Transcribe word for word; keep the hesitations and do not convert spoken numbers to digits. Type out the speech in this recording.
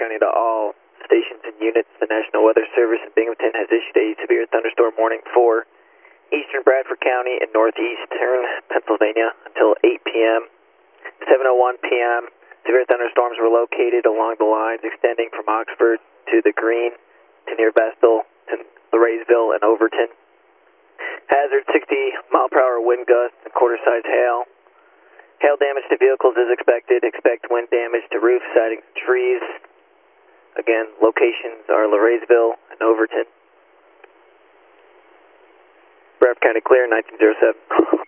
County to all stations and units. The National Weather Service in Binghamton has issued a severe thunderstorm warning for eastern Bradford County and northeastern Pennsylvania until eight p m seven oh one p m Severe thunderstorms were located along the lines extending from Oxford to the Green to near Vestal to Larraysville and Overton. Hazard sixty mile per hour wind gusts and quarter size hail. Hail damage to vehicles is expected. Expect wind damage to roofs, sidings, and trees. Again, locations are Larraysville and Overton. Bradford County clear, nineteen oh seven.